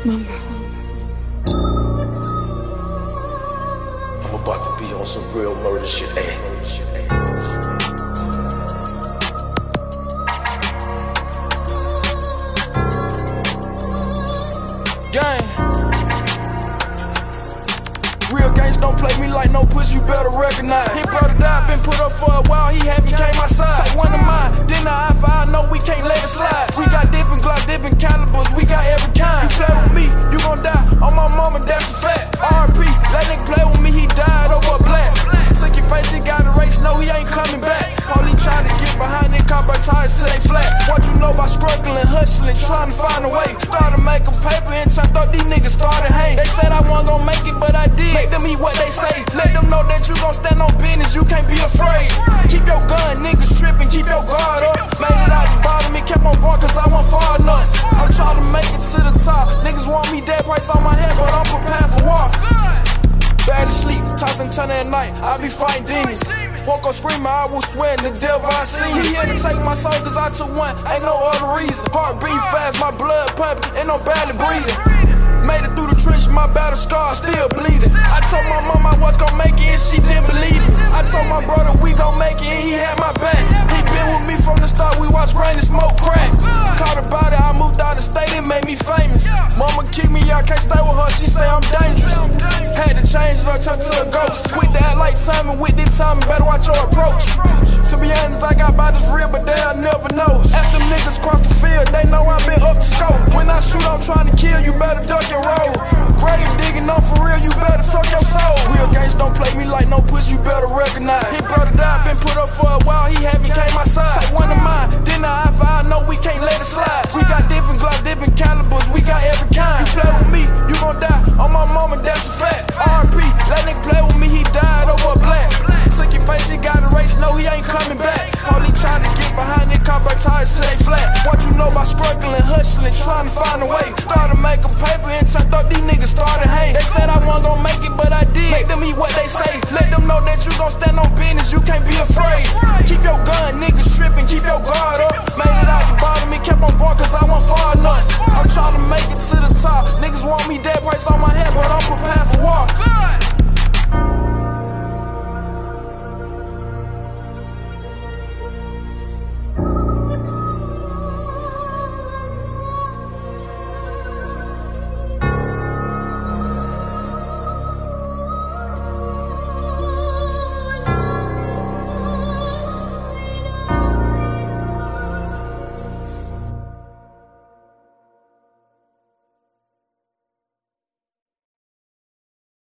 Mama. I'm about to be on some real murder shit, Gang. Real gangs don't play me like no pussy, you better recognize. His brother died, been put up for a while, he haven't came outside. Say one of mine, then the I know we can't let it slide. We got different Glock, different calibers, we got every kind. You play with me, you gon' die, on my mama, that's a fact. R.I.P., that nigga play with me, he died over a black. Took your face, he got a race, no he ain't coming back. Police tried to get behind it, copper tires till they flat. What you know about struggling, hustling, trying to find a way. Started making paper and turned up, these niggas started hang. They said I wasn't gon' make it, but I did. Make them eat what they say. Let them know that you gon' stand on business, you can't be afraid. Keep your gun, niggas tripping, keep your guard up. Made it out the bottom, it kept on going cause I wasn't far enough. I'm trying to make it to the top. Niggas want me dead, price on my head, but I'm prepared for war. Bad to sleep, tossing, turning at night, I be fighting demons. Woke up screaming, I was sweating, the devil I seen. He here to take my soul cause I took one, ain't no other reason. Heart beat fast, my blood pumping, and I'm barely breathing. Made it through the trench, my battle scar still bleeding. I told my mom I was gon' make it and she didn't believe it. I told my brother we gon' make it and he had my back. He been with me from the start, we watched Granny smoke crack. Caught about it, I moved out of state, it made me famous. Mama kicked me out, can't stay with her, she say I'm dangerous. Had to change it up, turn to a ghost. Quit that like timing, with this timing, better watch your approach. To be honest, I got about this real, but they'll never know. After them niggas cross the field, they know I been up to scope. When I shoot, I'm trying to kill, you better duck and roll. Grave digging on for real, you better tuck your soul. Real gangs don't play me like no pussy, you better recognize. His brother died, been put up for a while, he haven't came outside. Say one of mine, then the I know we can't let it slide. We got different Glock, different calibers, we got every kind. You play with me, you gon' die, on my mama, that's a fact. R.I.P., that nigga play with me, he died over a black. Took your face, he got a race, no he ain't coming back. Police tried to get behind it, copper tires till they flat. What you know about struggling, hustling, trying to find a way. Started making paper and turned up, these niggas started hang. They said I wasn't gon' make it, but I did. Make them eat what they say. Let them know that you gon' stand on business, you can't be afraid. Keep your gun, niggas tripping, keep your guard up. Made it out the bottom, it kept on going cause I wasn't far enough. I'm trying to make it to the top. Niggas want me dead, price on my head, but I'm prepared for